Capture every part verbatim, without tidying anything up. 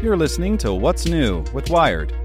You're listening to What's New with Wired.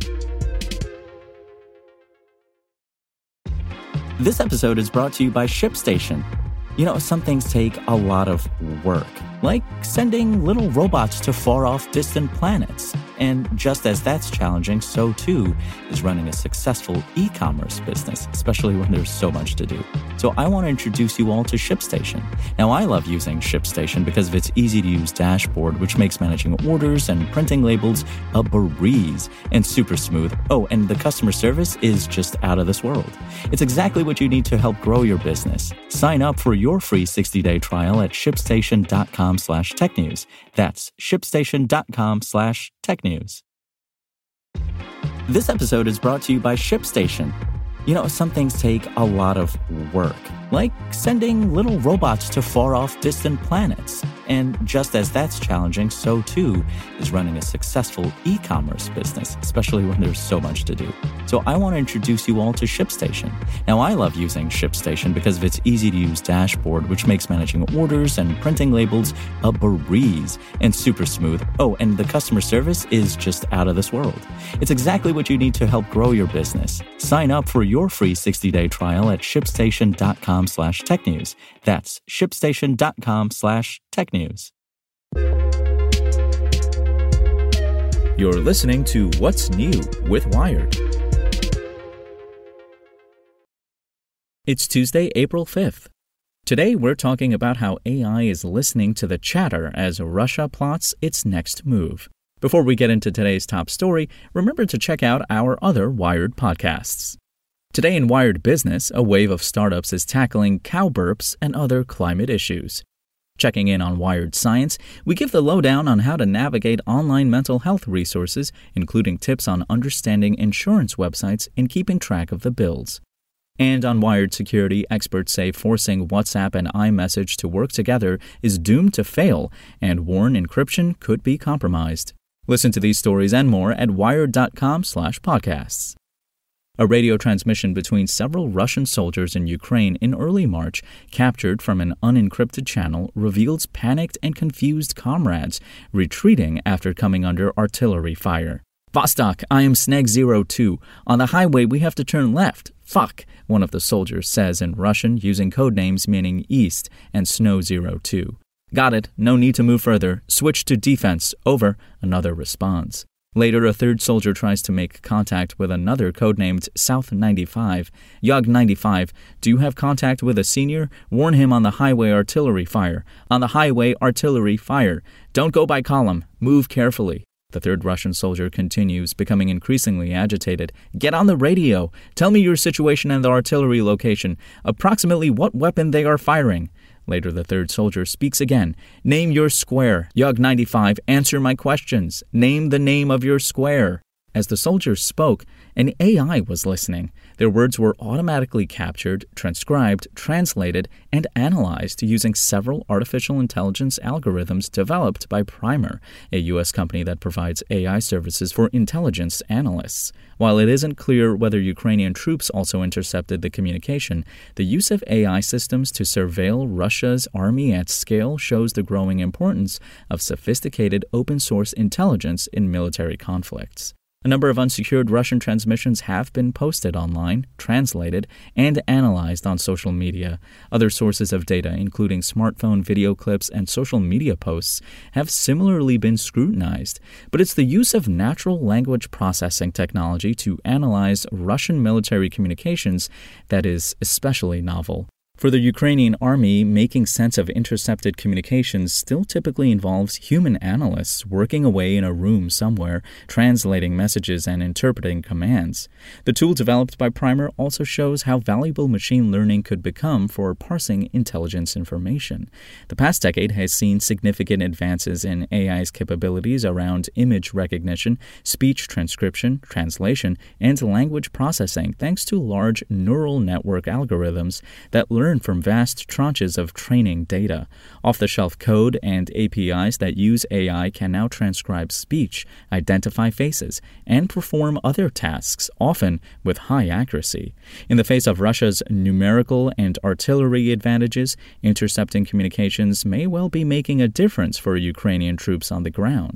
This episode is brought to you by ShipStation. You know, some things take a lot of work, like sending little robots to far-off distant planets. And just as that's challenging, so too is running a successful e-commerce business, especially when there's so much to do. So I want to introduce you all to ShipStation. Now, I love using ShipStation because of its easy-to-use dashboard, which makes managing orders and printing labels a breeze and super smooth. Oh, and the customer service is just out of this world. It's exactly what you need to help grow your business. Sign up for your free sixty-day trial at shipstation.com slash technews. That's shipstation.com slash technews. This episode is brought to you by ShipStation. You know, some things take a lot of work, like sending little robots to far-off distant planets. And just as that's challenging, so too is running a successful e-commerce business, especially when there's so much to do. So I want to introduce you all to ShipStation. Now, I love using ShipStation because of its easy-to-use dashboard, which makes managing orders and printing labels a breeze and super smooth. Oh, and the customer service is just out of this world. It's exactly what you need to help grow your business. Sign up for your free sixty-day trial at shipstation.com slash technews. That's shipstation.com slash technews. You're listening to What's New with Wired. It's Tuesday, April fifth. Today we're talking about how A I is listening to the chatter as Russia plots its next move. Before we get into today's top story, remember to check out our other Wired podcasts. Today in Wired Business, a wave of startups is tackling cow burps and other climate issues. Checking in on Wired Science, we give the lowdown on how to navigate online mental health resources, including tips on understanding insurance websites and keeping track of the bills. And on Wired Security, experts say forcing WhatsApp and iMessage to work together is doomed to fail, and warn encryption could be compromised. Listen to these stories and more at wired.com slash podcasts. A radio transmission between several Russian soldiers in Ukraine in early March, captured from an unencrypted channel, reveals panicked and confused comrades retreating after coming under artillery fire. Vostok, I am Sneg zero two. On the highway, we have to turn left. Fuck, one of the soldiers says in Russian using codenames meaning east and Snow zero two. Got it. No need to move further. Switch to defense. Over. Another responds. Later, a third soldier tries to make contact with another codenamed South ninety-five. Yog ninety-five, do you have contact with a senior? Warn him on the highway artillery fire. On the highway artillery fire. Don't go by column. Move carefully. The third Russian soldier continues, becoming increasingly agitated. Get on the radio. Tell me your situation and the artillery location. Approximately what weapon they are firing. Later, the third soldier speaks again. Name your square. Yog ninety-five, answer my questions. Name the name of your square. As the soldiers spoke, an A I was listening. Their words were automatically captured, transcribed, translated, and analyzed using several artificial intelligence algorithms developed by Primer, a U S company that provides A I services for intelligence analysts. While it isn't clear whether Ukrainian troops also intercepted the communication, the use of A I systems to surveil Russia's army at scale shows the growing importance of sophisticated open-source intelligence in military conflicts. A number of unsecured Russian transmissions have been posted online, translated, and analyzed on social media. Other sources of data, including smartphone video clips and social media posts, have similarly been scrutinized. But it's the use of natural language processing technology to analyze Russian military communications that is especially novel. For the Ukrainian army, making sense of intercepted communications still typically involves human analysts working away in a room somewhere, translating messages and interpreting commands. The tool developed by Primer also shows how valuable machine learning could become for parsing intelligence information. The past decade has seen significant advances in A I's capabilities around image recognition, speech transcription, translation, and language processing thanks to large neural network algorithms that learn from vast tranches of training data. Off-the-shelf code and A P Is that use A I can now transcribe speech, identify faces, and perform other tasks, often with high accuracy. In the face of Russia's numerical and artillery advantages, intercepting communications may well be making a difference for Ukrainian troops on the ground.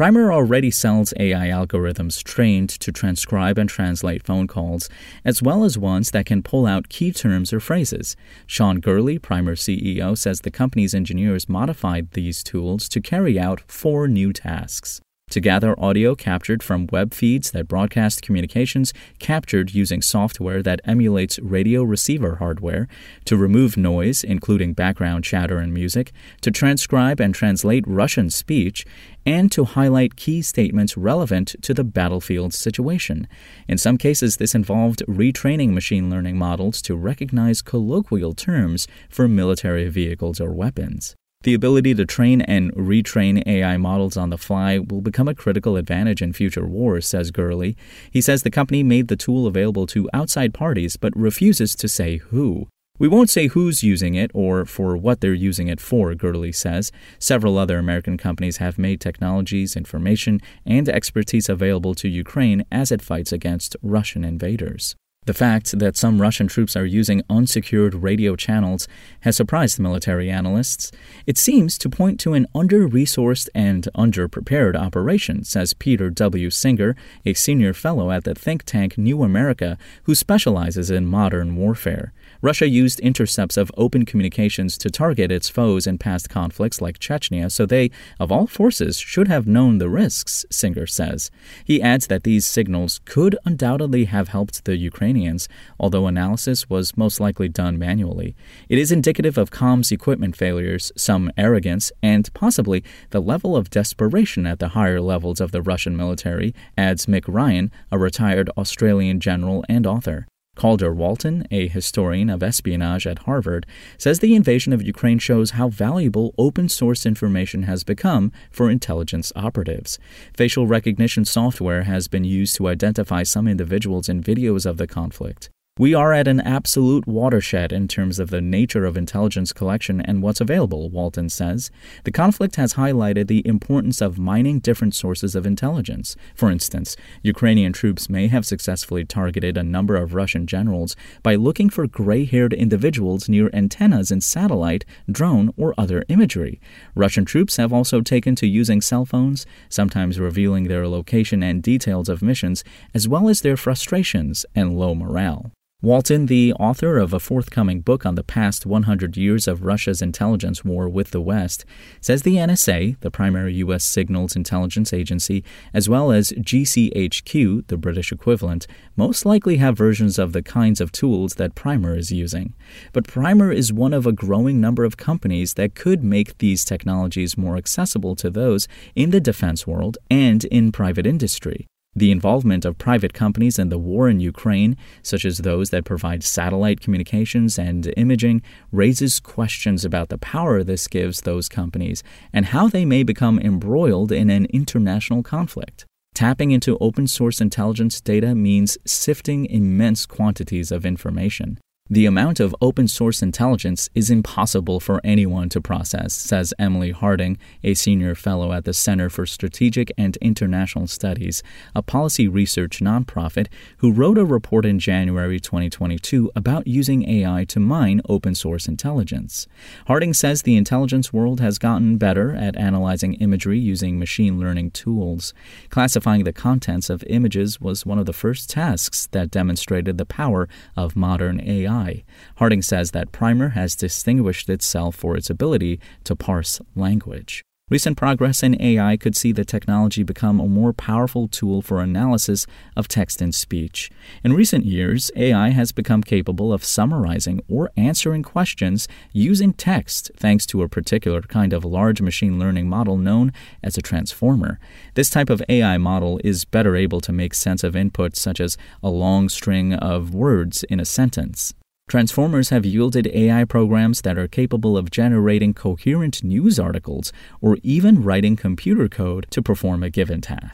Primer already sells A I algorithms trained to transcribe and translate phone calls, as well as ones that can pull out key terms or phrases. Sean Gurley, Primer C E O, says the company's engineers modified these tools to carry out four new tasks: to gather audio captured from web feeds that broadcast communications captured using software that emulates radio receiver hardware, to remove noise, including background chatter and music, to transcribe and translate Russian speech, and to highlight key statements relevant to the battlefield situation. In some cases, this involved retraining machine learning models to recognize colloquial terms for military vehicles or weapons. The ability to train and retrain A I models on the fly will become a critical advantage in future wars, says Gurley. He says the company made the tool available to outside parties but refuses to say who. We won't say who's using it or for what they're using it for, Gurley says. Several other American companies have made technologies, information, and expertise available to Ukraine as it fights against Russian invaders. The fact that some Russian troops are using unsecured radio channels has surprised military analysts. It seems to point to an under-resourced and under-prepared operation, says Peter W. Singer, a senior fellow at the think tank New America, who specializes in modern warfare. Russia used intercepts of open communications to target its foes in past conflicts like Chechnya, so they, of all forces, should have known the risks, Singer says. He adds that these signals could undoubtedly have helped the Ukrainians, although analysis was most likely done manually. It is indicative of comms equipment failures, some arrogance, and possibly the level of desperation at the higher levels of the Russian military, adds Mick Ryan, a retired Australian general and author. Calder Walton, a historian of espionage at Harvard, says the invasion of Ukraine shows how valuable open-source information has become for intelligence operatives. Facial recognition software has been used to identify some individuals in videos of the conflict. We are at an absolute watershed in terms of the nature of intelligence collection and what's available, Walton says. The conflict has highlighted the importance of mining different sources of intelligence. For instance, Ukrainian troops may have successfully targeted a number of Russian generals by looking for gray-haired individuals near antennas in satellite, drone, or other imagery. Russian troops have also taken to using cell phones, sometimes revealing their location and details of missions, as well as their frustrations and low morale. Walton, the author of a forthcoming book on the past one hundred years of Russia's intelligence war with the West, says the N S A, the primary U S signals intelligence agency, as well as G C H Q, the British equivalent, most likely have versions of the kinds of tools that Primer is using. But Primer is one of a growing number of companies that could make these technologies more accessible to those in the defense world and in private industry. The involvement of private companies in the war in Ukraine, such as those that provide satellite communications and imaging, raises questions about the power this gives those companies and how they may become embroiled in an international conflict. Tapping into open-source intelligence data means sifting immense quantities of information. The amount of open-source intelligence is impossible for anyone to process, says Emily Harding, a senior fellow at the Center for Strategic and International Studies, a policy research nonprofit who wrote a report in January twenty twenty-two about using A I to mine open-source intelligence. Harding says the intelligence world has gotten better at analyzing imagery using machine learning tools. Classifying the contents of images was one of the first tasks that demonstrated the power of modern A I. Harding says that Primer has distinguished itself for its ability to parse language. Recent progress in A I could see the technology become a more powerful tool for analysis of text and speech. In recent years, A I has become capable of summarizing or answering questions using text thanks to a particular kind of large machine learning model known as a transformer. This type of A I model is better able to make sense of inputs such as a long string of words in a sentence. Transformers have yielded A I programs that are capable of generating coherent news articles or even writing computer code to perform a given task.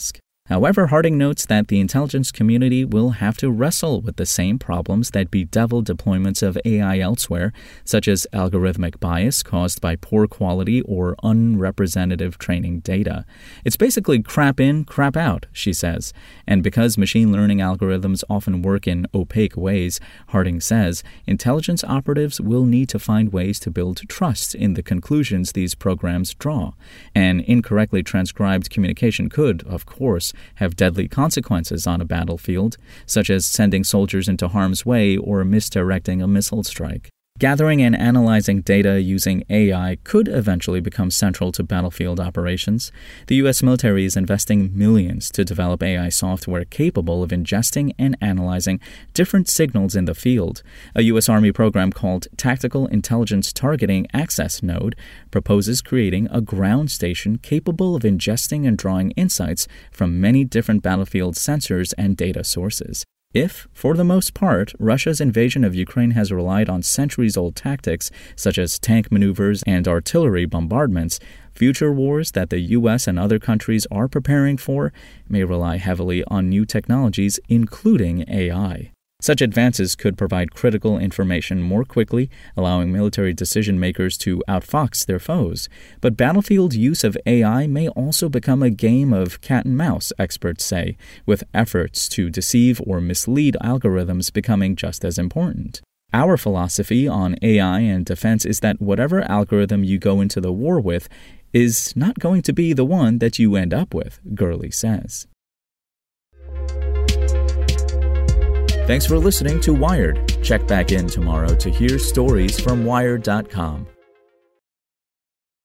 However, Harding notes that the intelligence community will have to wrestle with the same problems that bedevil deployments of A I elsewhere, such as algorithmic bias caused by poor quality or unrepresentative training data. It's basically crap in, crap out, she says. And because machine learning algorithms often work in opaque ways, Harding says, intelligence operatives will need to find ways to build trust in the conclusions these programs draw. An incorrectly transcribed communication could, of course, have deadly consequences on a battlefield, such as sending soldiers into harm's way or misdirecting a missile strike. Gathering and analyzing data using A I could eventually become central to battlefield operations. The U S military is investing millions to develop A I software capable of ingesting and analyzing different signals in the field. A U S Army program called Tactical Intelligence Targeting Access Node proposes creating a ground station capable of ingesting and drawing insights from many different battlefield sensors and data sources. If, for the most part, Russia's invasion of Ukraine has relied on centuries-old tactics such as tank maneuvers and artillery bombardments, future wars that the U S and other countries are preparing for may rely heavily on new technologies, including A I. Such advances could provide critical information more quickly, allowing military decision-makers to outfox their foes. But battlefield use of A I may also become a game of cat and mouse, experts say, with efforts to deceive or mislead algorithms becoming just as important. Our philosophy on A I and defense is that whatever algorithm you go into the war with is not going to be the one that you end up with, Gurley says. Thanks for listening to Wired. Check back in tomorrow to hear stories from Wired dot com.